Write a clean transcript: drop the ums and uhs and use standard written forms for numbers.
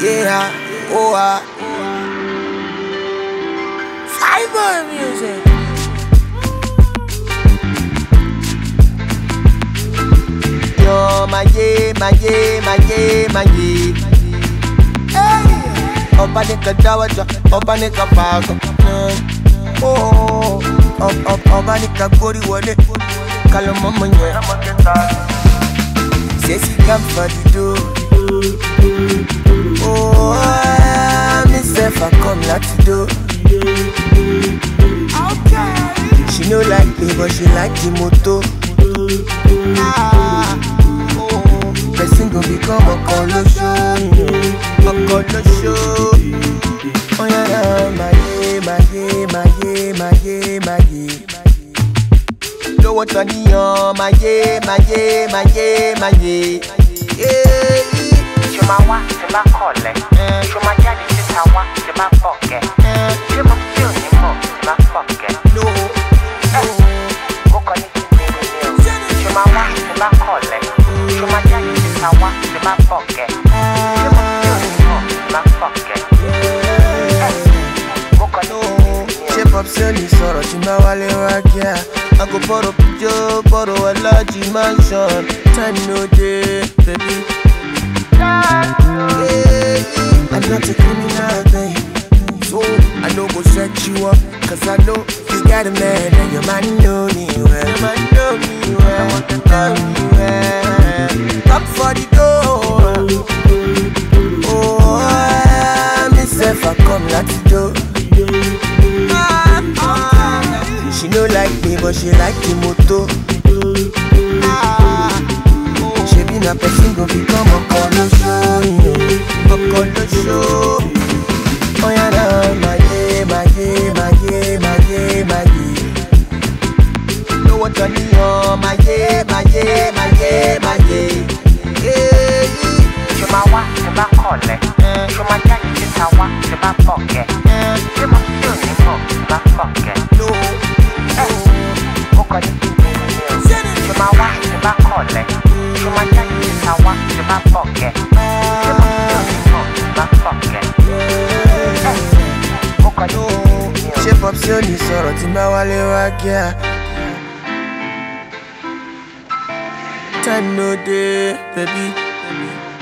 Yeah, oh, Fiber music. Yo, my yeah, my yeah, my yeah, my yeah. Hey, obanika dawaja, obanika bago. Oh, obanika gori wale. Kalo mama nye. Say she come for the door. Oh, myself I come like to do. Okay. She no like me, but she like the moto. Person go become a color show, a color show. Oh yeah, my yeah, my yeah, my yeah, my yeah, my yeah. No one to neon, my yeah, my yeah, my yeah, my yeah. Yeah. Chumawa, chuma kole. Chuma jadi chitawa, chuma poke. Chuma feel ni mo, chuma poke. No. Woko ni chimini. Chumawa, chuma kole. Chuma jadi chitawa, chuma poke. Chuma feel ni mo, chuma poke. Woko ni chimini. Shape up silly soro chuma wale wakia. I go borrow pijo, borrow a large mansion. Time no day, baby. I'm not a criminal, babe. So I know go set you up, cause I know you got a man and your man know me well. Your man know me well, know me well. Come for the door. Oh, myself I come like to do. She no like me, but she like the moto. She be na person go become a color show, a color show. Oh yeah, now my yeah, my yeah, my yeah, my yeah, my yeah. No one to neon, my yeah, my yeah, my yeah, my yeah. Yeah. Chumawa, chuma kole. Chuma jadi chitawa, chuma poke. Chuma feel ni mo, chuma poke. No. Woko ni chimini. Chumawa, chuma kole. Chuma jadi chitawa, chuma poke. Chuma feel ni mo, chuma poke. Woko ni chimini. Shape up silly soro timba wale wakia. Time no day, baby.